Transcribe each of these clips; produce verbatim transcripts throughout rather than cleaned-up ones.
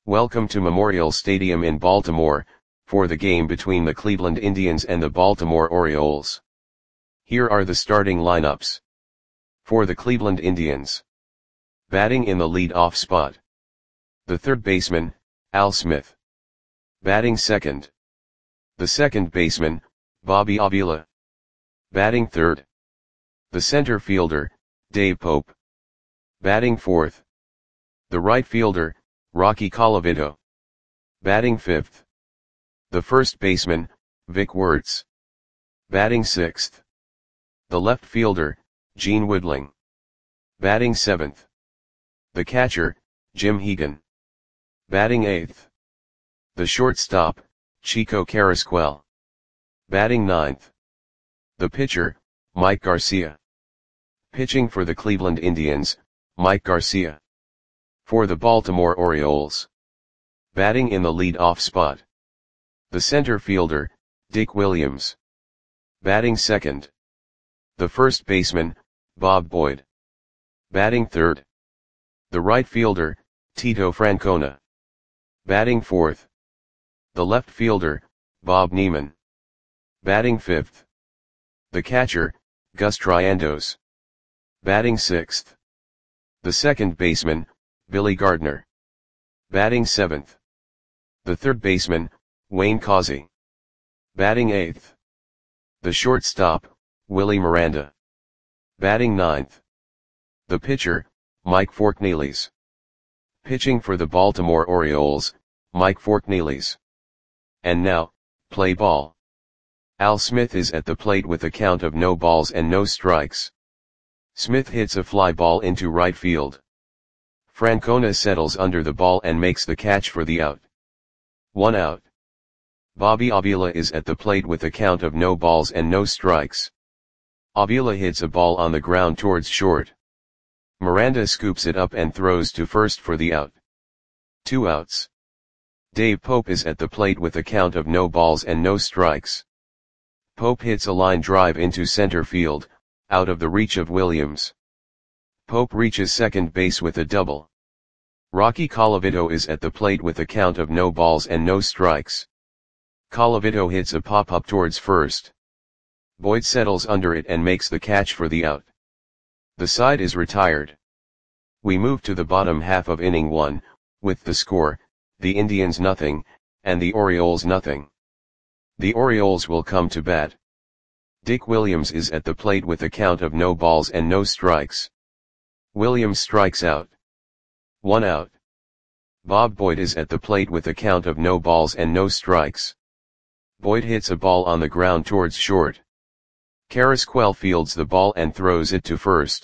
Welcome to Memorial Stadium in Baltimore, for the game between the Cleveland Indians and the Baltimore Orioles. Here are the starting lineups. For the Cleveland Indians. Batting in the lead-off spot. The third baseman, Al Smith. Batting second. The second baseman, Bobby Avila. Batting third. The center fielder, Dave Pope. Batting fourth. The right fielder, Rocky Colavito. Batting fifth. The first baseman, Vic Wertz. Batting sixth. The left fielder, Gene Woodling. Batting seventh. The catcher, Jim Hegan. Batting eighth. The shortstop, Chico Carrasquel. Batting ninth. The pitcher, Mike Garcia. Pitching for the Cleveland Indians, Mike Garcia. For the Baltimore Orioles. Batting in the lead-off spot. The center fielder, Dick Williams. Batting second. The first baseman, Bob Boyd. Batting third. The right fielder, Tito Francona. Batting fourth. The left fielder, Bob Neiman. Batting fifth. The catcher, Gus Triandos. Batting sixth. The second baseman, Billy Gardner. Batting seventh. The third baseman, Wayne Causey. Batting eighth. The shortstop, Willie Miranda. Batting ninth. The pitcher, Mike Forknelis. Pitching for the Baltimore Orioles, Mike Forknelis. And now, play ball. Al Smith is at the plate with a count of no balls and no strikes. Smith hits a fly ball into right field. Francona settles under the ball and makes the catch for the out. One out. Bobby Avila is at the plate with a count of no balls and no strikes. Avila hits a ball on the ground towards short. Miranda scoops it up and throws to first for the out. Two outs. Dave Pope is at the plate with a count of no balls and no strikes. Pope hits a line drive into center field, out of the reach of Williams. Pope reaches second base with a double. Rocky Colavito is at the plate with a count of no balls and no strikes. Colavito hits a pop-up towards first. Boyd settles under it and makes the catch for the out. The side is retired. We move to the bottom half of inning one, with the score, the Indians nothing, and the Orioles nothing. The Orioles will come to bat. Dick Williams is at the plate with a count of no balls and no strikes. Williams strikes out. One out. Bob Boyd is at the plate with a count of no balls and no strikes. Boyd hits a ball on the ground towards short. Carrasquel fields the ball and throws it to first.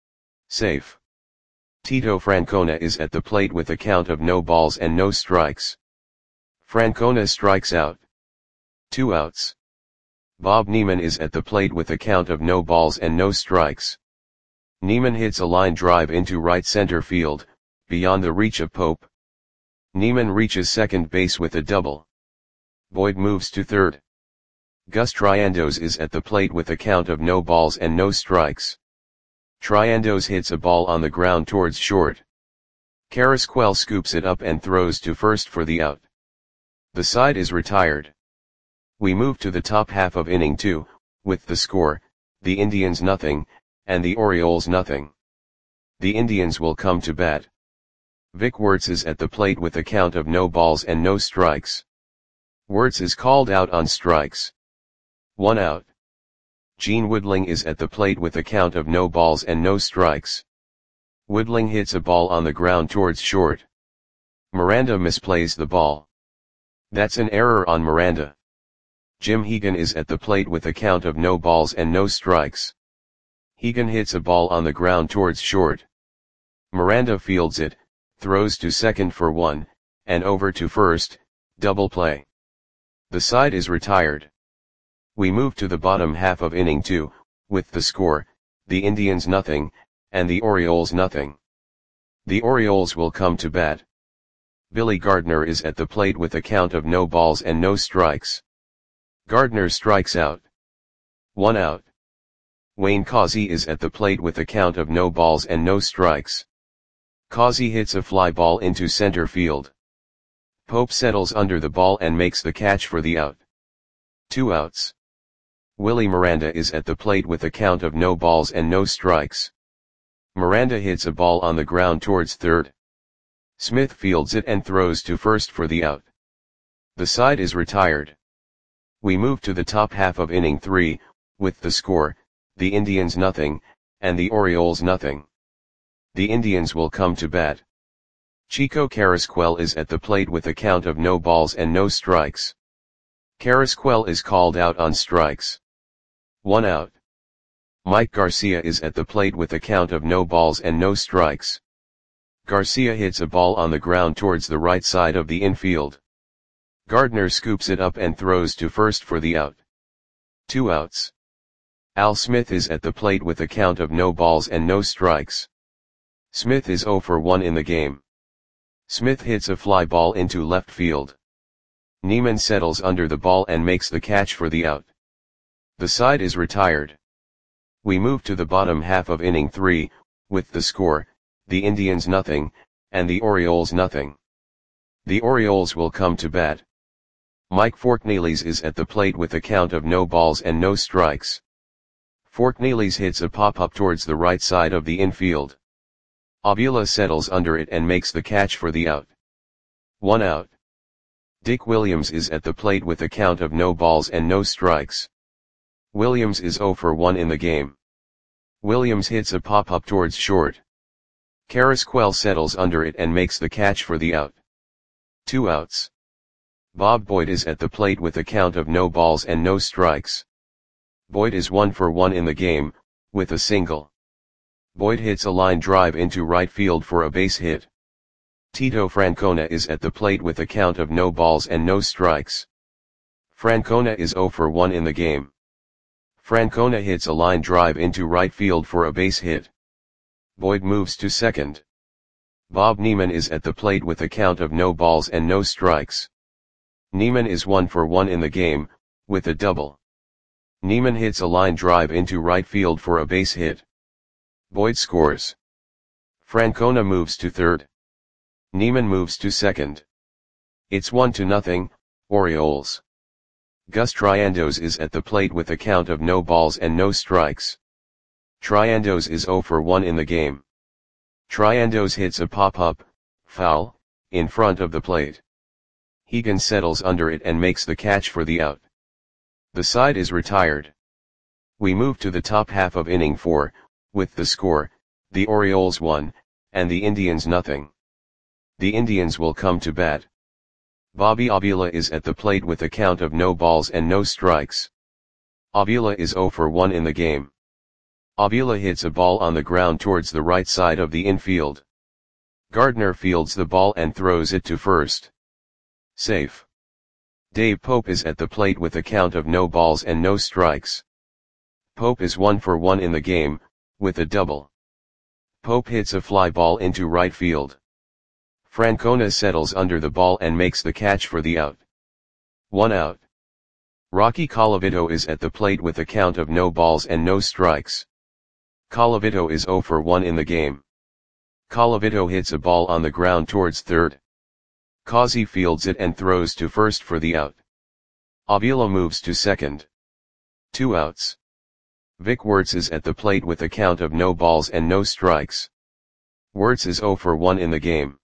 Safe. Tito Francona is at the plate with a count of no balls and no strikes. Francona strikes out. Two outs. Bob Neiman is at the plate with a count of no balls and no strikes. Neiman hits a line drive into right center field, beyond the reach of Pope. Neiman reaches second base with a double. Boyd moves to third. Gus Triandos is at the plate with a count of no balls and no strikes. Triandos hits a ball on the ground towards short. Carrasquel scoops it up and throws to first for the out. The side is retired. We move to the top half of inning two, with the score, the Indians nothing, and the Orioles nothing. The Indians will come to bat. Vic Wertz is at the plate with a count of no balls and no strikes. Wertz is called out on strikes. One out. Gene Woodling is at the plate with a count of no balls and no strikes. Woodling hits a ball on the ground towards short. Miranda misplays the ball. That's an error on Miranda. Jim Hegan is at the plate with a count of no balls and no strikes. Hegan hits a ball on the ground towards short. Miranda fields it, throws to second for one, and over to first, double play. The side is retired. We move to the bottom half of inning two, with the score, the Indians nothing, and the Orioles nothing. The Orioles will come to bat. Billy Gardner is at the plate with a count of no balls and no strikes. Gardner strikes out. One out. Wayne Causey is at the plate with a count of no balls and no strikes. Causey hits a fly ball into center field. Pope settles under the ball and makes the catch for the out. Two outs. Willie Miranda is at the plate with a count of no balls and no strikes. Miranda hits a ball on the ground towards third. Smith fields it and throws to first for the out. The side is retired. We move to the top half of inning three, with the score, the Indians nothing, and the Orioles nothing. The Indians will come to bat. Chico Carrasquel is at the plate with a count of no balls and no strikes. Carrasquel is called out on strikes. One out. Mike Garcia is at the plate with a count of no balls and no strikes. Garcia hits a ball on the ground towards the right side of the infield. Gardner scoops it up and throws to first for the out. Two outs. Al Smith is at the plate with a count of no balls and no strikes. Smith is oh for one in the game. Smith hits a fly ball into left field. Neiman settles under the ball and makes the catch for the out. The side is retired. We move to the bottom half of inning three, with the score, the Indians nothing, and the Orioles nothing. The Orioles will come to bat. Mike Forknelis is at the plate with a count of no balls and no strikes. Forknelis hits a pop-up towards the right side of the infield. Avila settles under it and makes the catch for the out. One out. Dick Williams is at the plate with a count of no balls and no strikes. Williams is oh for one in the game. Williams hits a pop-up towards short. Carrasquel settles under it and makes the catch for the out. Two outs. Bob Boyd is at the plate with a count of no balls and no strikes. Boyd is one for one in the game, with a single. Boyd hits a line drive into right field for a base hit. Tito Francona is at the plate with a count of no balls and no strikes. Francona is oh for one in the game. Francona hits a line drive into right field for a base hit. Boyd moves to second. Bob Neiman is at the plate with a count of no balls and no strikes. Neiman is one for one in the game, with a double. Neiman hits a line drive into right field for a base hit. Boyd scores. Francona moves to third. Neiman moves to second. It's one to nothing, Orioles. Gus Triandos is at the plate with a count of no balls and no strikes. Triandos is oh for one in the game. Triandos hits a pop-up, foul, in front of the plate. Hegan settles under it and makes the catch for the out. The side is retired. We move to the top half of inning four, with the score, the Orioles one, and the Indians nothing. The Indians will come to bat. Bobby Avila is at the plate with a count of no balls and no strikes. Avila is oh for one in the game. Avila hits a ball on the ground towards the right side of the infield. Gardner fields the ball and throws it to first. Safe. Dave Pope is at the plate with a count of no balls and no strikes. Pope is one for one in the game, with a double. Pope hits a fly ball into right field. Francona settles under the ball and makes the catch for the out. One out. Rocky Colavito is at the plate with a count of no balls and no strikes. Colavito is oh for one in the game. Colavito hits a ball on the ground towards third. Causey fields it and throws to first for the out. Avila moves to second. Two outs. Vic Wertz is at the plate with a count of no balls and no strikes. Wertz is oh for one in the game.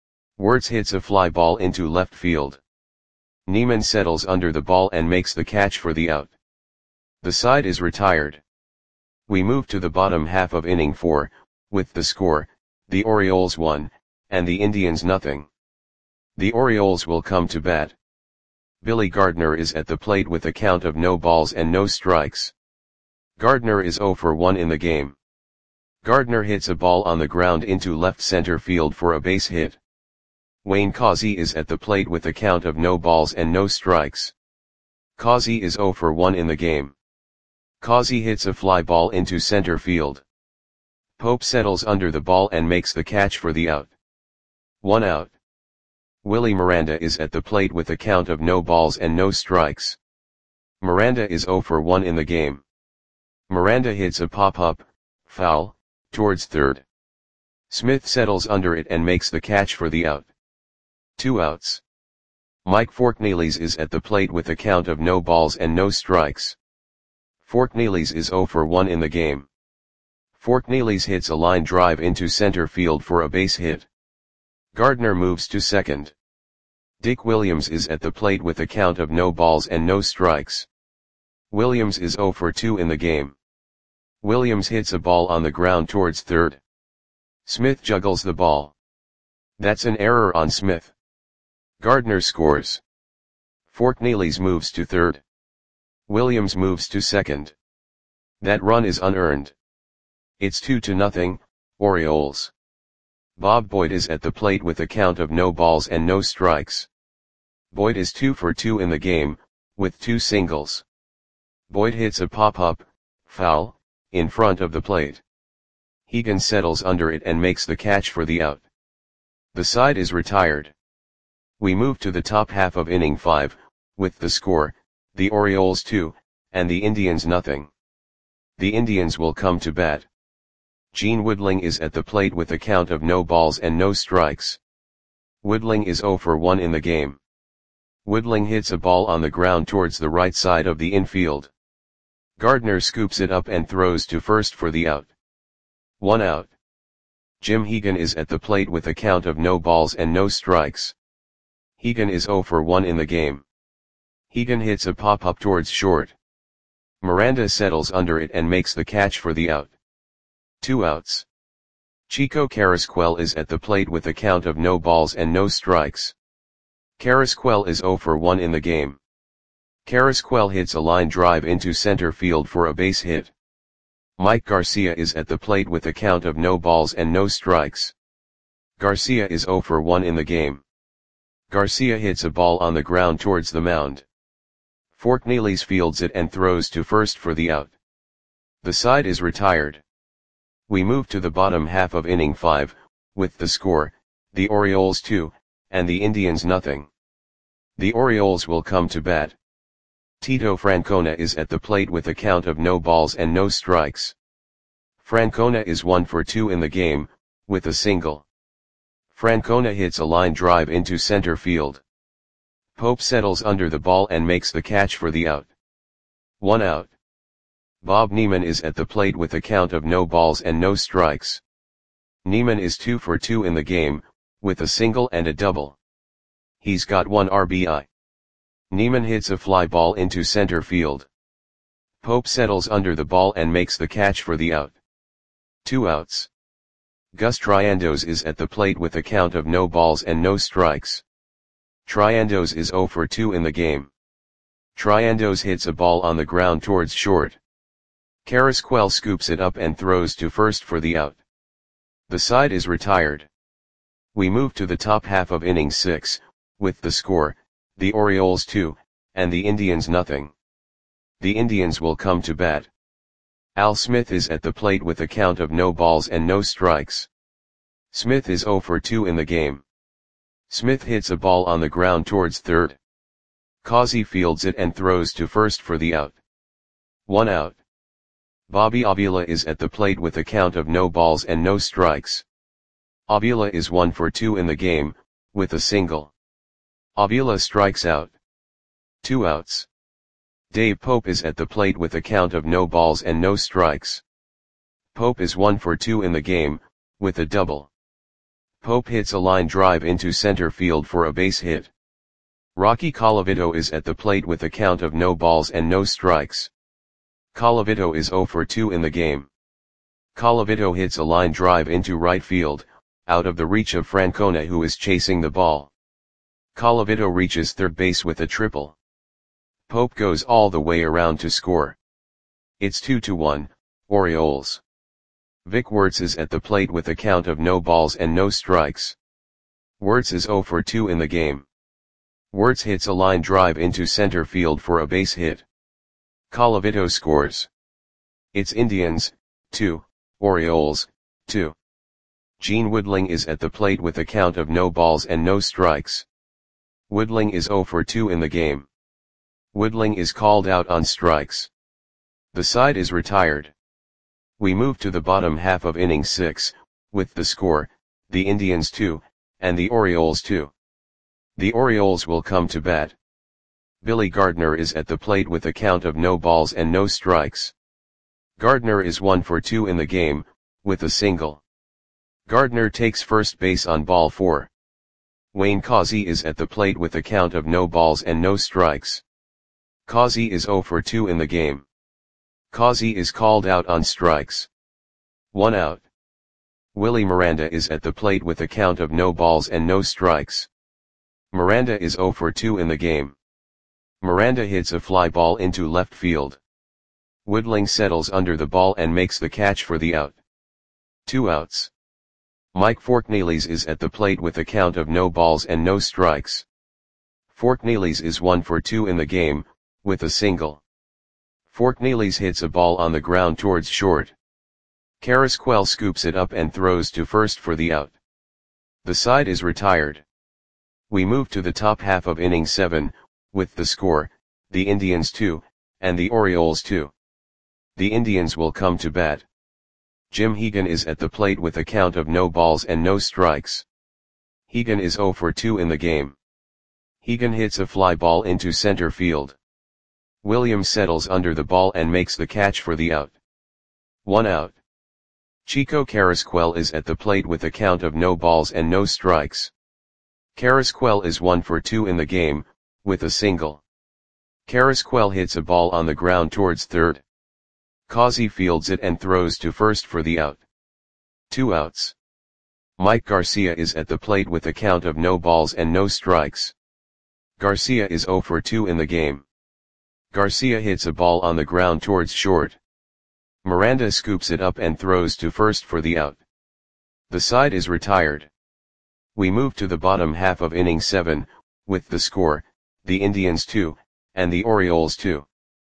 Wertz hits a fly ball into left field. Neiman settles under the ball and makes the catch for the out. The side is retired. We move to the bottom half of inning four, with the score, the Orioles one, and the Indians nothing. The Orioles will come to bat. Billy Gardner is at the plate with a count of no balls and no strikes. Gardner is oh for one in the game. Gardner hits a ball on the ground into left center field for a base hit. Wayne Causey is at the plate with a count of no balls and no strikes. Causey is oh for one in the game. Causey hits a fly ball into center field. Pope settles under the ball and makes the catch for the out. One out. Willie Miranda is at the plate with a count of no balls and no strikes. Miranda is oh for one in the game. Miranda hits a pop-up, foul, towards third. Smith settles under it and makes the catch for the out. Two outs. Mike Forkneelys is at the plate with a count of no balls and no strikes. Forkneelys is zero for one in the game. Forkneelys hits a line drive into center field for a base hit. Gardner moves to second. Dick Williams is at the plate with a count of no balls and no strikes. Williams is zero for two in the game. Williams hits a ball on the ground towards third. Smith juggles the ball. That's an error on Smith. Gardner scores. Forkneelys moves to third. Williams moves to second. That run is unearned. It's two to nothing, Orioles. Bob Boyd is at the plate with a count of no balls and no strikes. Boyd is two for two in the game, with two singles. Boyd hits a pop-up, foul, in front of the plate. Hegan settles under it and makes the catch for the out. The side is retired. We move to the top half of inning five, with the score, the Orioles two, and the Indians nothing. The Indians will come to bat. Gene Woodling is at the plate with a count of no balls and no strikes. Woodling is zero for one in the game. Woodling hits a ball on the ground towards the right side of the infield. Gardner scoops it up and throws to first for the out. One out. Jim Hegan is at the plate with a count of no balls and no strikes. Hegan is zero for one in the game. Hegan hits a pop-up towards short. Miranda settles under it and makes the catch for the out. Two outs. Chico Carrasquel is at the plate with a count of no balls and no strikes. Carrasquel is zero for one in the game. Carrasquel hits a line drive into center field for a base hit. Mike Garcia is at the plate with a count of no balls and no strikes. Garcia is zero for one in the game. Garcia hits a ball on the ground towards the mound. Forkneelys fields it and throws to first for the out. The side is retired. We move to the bottom half of inning five, with the score, the Orioles two, and the Indians nothing. The Orioles will come to bat. Tito Francona is at the plate with a count of no balls and no strikes. Francona is one for two in the game, with a single. Francona hits a line drive into center field. Pope settles under the ball and makes the catch for the out. One out. Bob Neiman is at the plate with a count of no balls and no strikes. Neiman is two for two in the game, with a single and a double. He's got one R B I. Neiman hits a fly ball into center field. Pope settles under the ball and makes the catch for the out. Two outs. Gus Triandos is at the plate with a count of no balls and no strikes. Triandos is zero for two in the game. Triandos hits a ball on the ground towards short. Carrasquel scoops it up and throws to first for the out. The side is retired. We move to the top half of inning six, with the score, the Orioles two, and the Indians nothing. The Indians will come to bat. Al Smith is at the plate with a count of no balls and no strikes. Smith is zero for two in the game. Smith hits a ball on the ground towards third. Causey fields it and throws to first for the out. One out. Bobby Avila is at the plate with a count of no balls and no strikes. Avila is one for two in the game, with a single. Avila strikes out. Two outs. Dave Pope is at the plate with a count of no balls and no strikes. Pope is one for two in the game, with a double. Pope hits a line drive into center field for a base hit. Rocky Colavito is at the plate with a count of no balls and no strikes. Colavito is zero for two in the game. Colavito hits a line drive into right field, out of the reach of Francona who is chasing the ball. Colavito reaches third base with a triple. Pope goes all the way around to score. It's two to one, Orioles. Vic Wertz is at the plate with a count of no balls and no strikes. Wertz is zero for two in the game. Wertz hits a line drive into center field for a base hit. Colavito scores. It's Indians, two, Orioles, two. Gene Woodling is at the plate with a count of no balls and no strikes. Woodling is zero for two in the game. Woodling is called out on strikes. The side is retired. We move to the bottom half of inning six, with the score, the Indians two, and the Orioles two. The Orioles will come to bat. Billy Gardner is at the plate with a count of no balls and no strikes. Gardner is one for two in the game, with a single. Gardner takes first base on ball four. Wayne Causey is at the plate with a count of no balls and no strikes. Causey is zero for two in the game. Causey is called out on strikes. One out. Willie Miranda is at the plate with a count of no balls and no strikes. Miranda is zero for two in the game. Miranda hits a fly ball into left field. Woodling settles under the ball and makes the catch for the out. Two outs. Mike Forkneelys is at the plate with a count of no balls and no strikes. Forkneelys is one for two in the game, with a single. Forkneelys hits a ball on the ground towards short. Carrasquel scoops it up and throws to first for the out. The side is retired. We move to the top half of inning seven, with the score, the Indians two, and the Orioles two. The Indians will come to bat. Jim Hegan is at the plate with a count of no balls and no strikes. Hegan is zero for two in the game. Hegan hits a fly ball into center field. Williams settles under the ball and makes the catch for the out. One out. Chico Carrasquel is at the plate with a count of no balls and no strikes. Carrasquel is one for two in the game, with a single. Carrasquel hits a ball on the ground towards third. Causey fields it and throws to first for the out. Two outs. Mike Garcia is at the plate with a count of no balls and no strikes. Garcia is zero for two in the game. Garcia hits a ball on the ground towards short. Miranda scoops it up and throws to first for the out. The side is retired. We move to the bottom half of inning seven, with the score, the Indians two, and the Orioles two.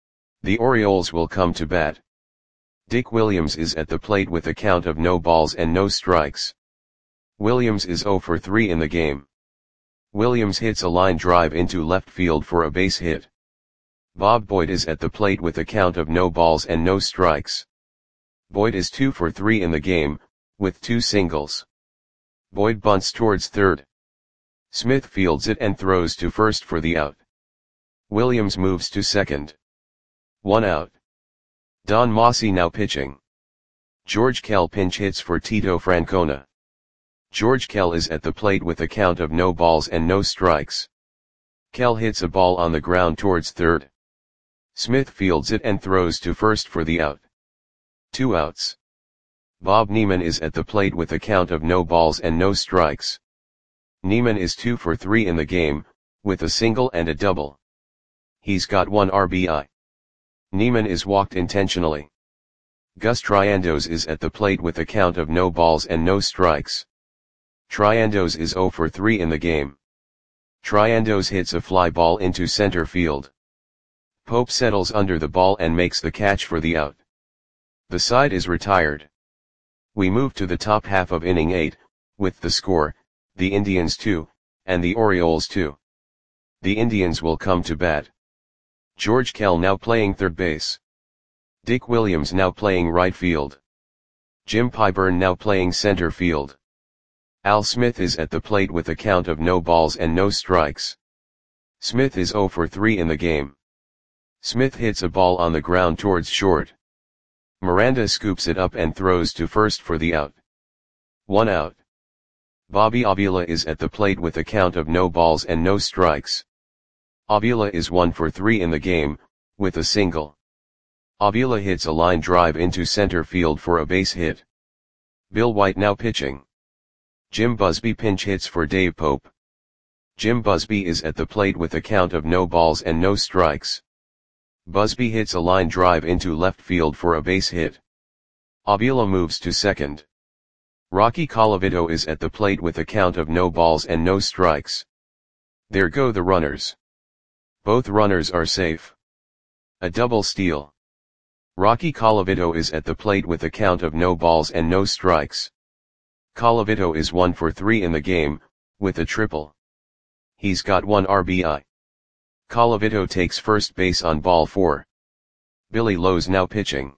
The Orioles will come to bat. Dick Williams is at the plate with a count of no balls and no strikes. Williams is zero for three in the game. Williams hits a line drive into left field for a base hit. Bob Boyd is at the plate with a count of no balls and no strikes. Boyd is two for three in the game, with two singles. Boyd bunts towards third. Smith fields it and throws to first for the out. Williams moves to second. One out. Don Mossi now pitching. George Kell pinch hits for Tito Francona. George Kell is at the plate with a count of no balls and no strikes. Kell hits a ball on the ground towards third. Smith fields it and throws to first for the out. Two outs. Bob Neiman is at the plate with a count of no balls and no strikes. Neiman is two for three in the game, with a single and a double. He's got one R B I. Neiman is walked intentionally. Gus Triandos is at the plate with a count of no balls and no strikes. Triandos is zero for three in the game. Triandos hits a fly ball into center field. Pope settles under the ball and makes the catch for the out. The side is retired. We move to the top half of inning eight, with the score, the Indians two, and the Orioles two. The Indians will come to bat. George Kell now playing third base. Dick Williams now playing right field. Jim Pyburn now playing center field. Al Smith is at the plate with a count of no balls and no strikes. Smith is zero for three in the game. Smith hits a ball on the ground towards short. Miranda scoops it up and throws to first for the out. One out. Bobby Avila is at the plate with a count of no balls and no strikes. Avila is one for three in the game, with a single. Avila hits a line drive into center field for a base hit. Bill White now pitching. Jim Busby pinch hits for Dave Pope. Jim Busby is at the plate with a count of no balls and no strikes. Busby hits a line drive into left field for a base hit. Avila moves to second. Rocky Colavito is at the plate with a count of no balls and no strikes. There go the runners. Both runners are safe. A double steal. Rocky Colavito is at the plate with a count of no balls and no strikes. Colavito is one for three in the game, with a triple. He's got one R B I. Colavito takes first base on ball four. Billy Lowe's now pitching.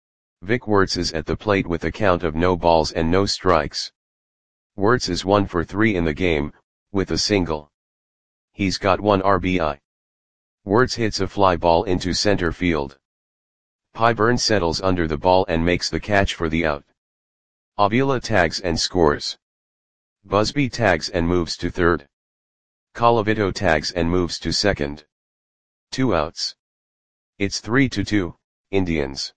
Vic Wertz is at the plate with a count of no balls and no strikes. Wertz is one for three in the game, with a single. He's got one R B I. Wertz hits a fly ball into center field. Pyburn settles under the ball and makes the catch for the out. Avila tags and scores. Busby tags and moves to third. Colavito tags and moves to second. Two outs. It's three to two, Indians.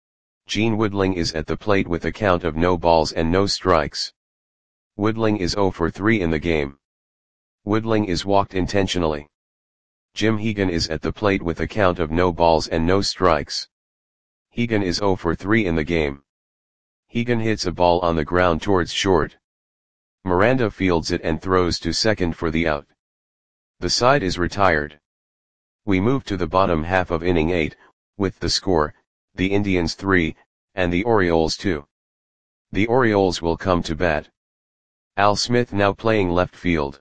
Gene Woodling is at the plate with a count of no balls and no strikes. Woodling is zero for three in the game. Woodling is walked intentionally. Jim Hegan is at the plate with a count of no balls and no strikes. Hegan is zero for three in the game. Hegan hits a ball on the ground towards short. Miranda fields it and throws to second for the out. The side is retired. We move to the bottom half of inning eight, with the score, the Indians three, and the Orioles two. The Orioles will come to bat. Al Smith now playing left field.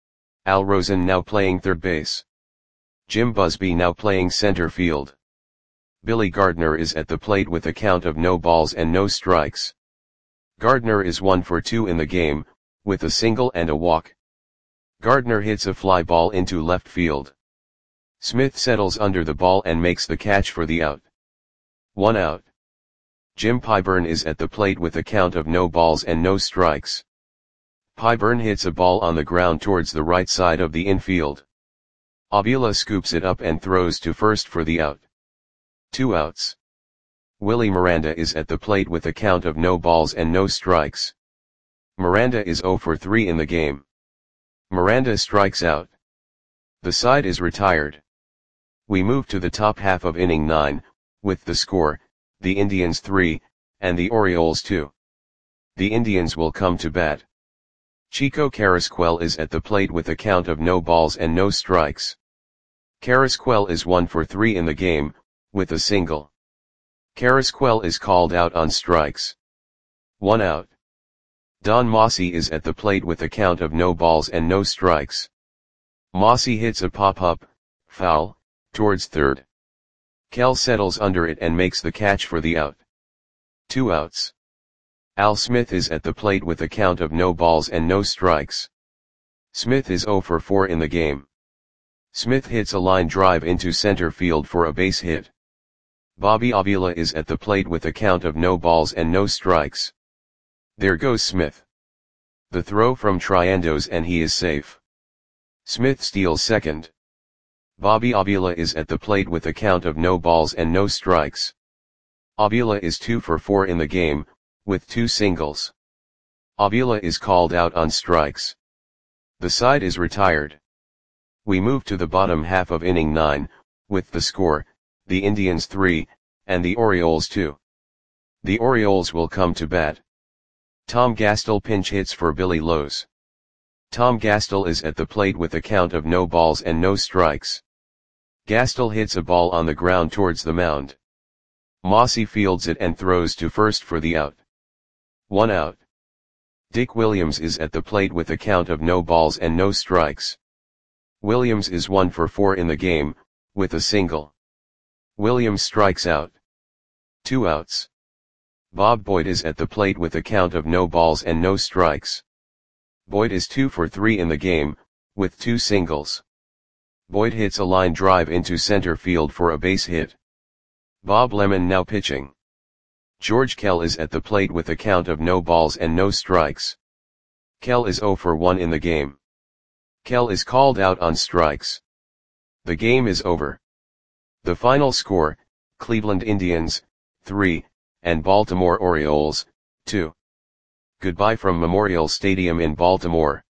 Al Rosen now playing third base. Jim Busby now playing center field. Billy Gardner is at the plate with a count of no balls and no strikes. Gardner is one for two in the game, with a single and a walk. Gardner hits a fly ball into left field. Smith settles under the ball and makes the catch for the out. One out. Jim Pyburn is at the plate with a count of no balls and no strikes. Pyburn hits a ball on the ground towards the right side of the infield. Avila scoops it up and throws to first for the out. Two outs. Willie Miranda is at the plate with a count of no balls and no strikes. Miranda is zero for three in the game. Miranda strikes out. The side is retired. We move to the top half of inning nine, with the score, the Indians three, and the Orioles two. The Indians will come to bat. Chico Carrasquel is at the plate with a count of no balls and no strikes. Carrasquel is one for three in the game, with a single. Carrasquel is called out on strikes. One out. Don Mossy is at the plate with a count of no balls and no strikes. Mossy hits a pop-up, foul, towards third. Kell settles under it and makes the catch for the out. Two outs. Al Smith is at the plate with a count of no balls and no strikes. Smith is zero for four in the game. Smith hits a line drive into center field for a base hit. Bobby Avila is at the plate with a count of no balls and no strikes. There goes Smith. The throw from Triendos and he is safe. Smith steals second. Bobby Avila is at the plate with a count of no balls and no strikes. Avila is two for four in the game, with two singles. Avila is called out on strikes. The side is retired. We move to the bottom half of inning nine, with the score, the Indians three, and the Orioles two. The Orioles will come to bat. Tom Gastel pinch hits for Billy Lowe's. Tom Gastel is at the plate with a count of no balls and no strikes. Gastel hits a ball on the ground towards the mound. Mossy fields it and throws to first for the out. One out. Dick Williams is at the plate with a count of no balls and no strikes. Williams is one for four in the game, with a single. Williams strikes out. Two outs. Bob Boyd is at the plate with a count of no balls and no strikes. Boyd is two for three in the game, with two singles. Boyd hits a line drive into center field for a base hit. Bob Lemon now pitching. George Kell is at the plate with a count of no balls and no strikes. Kell is zero for one in the game. Kell is called out on strikes. The game is over. The final score, Cleveland Indians, three, and Baltimore Orioles, two. Goodbye from Memorial Stadium in Baltimore.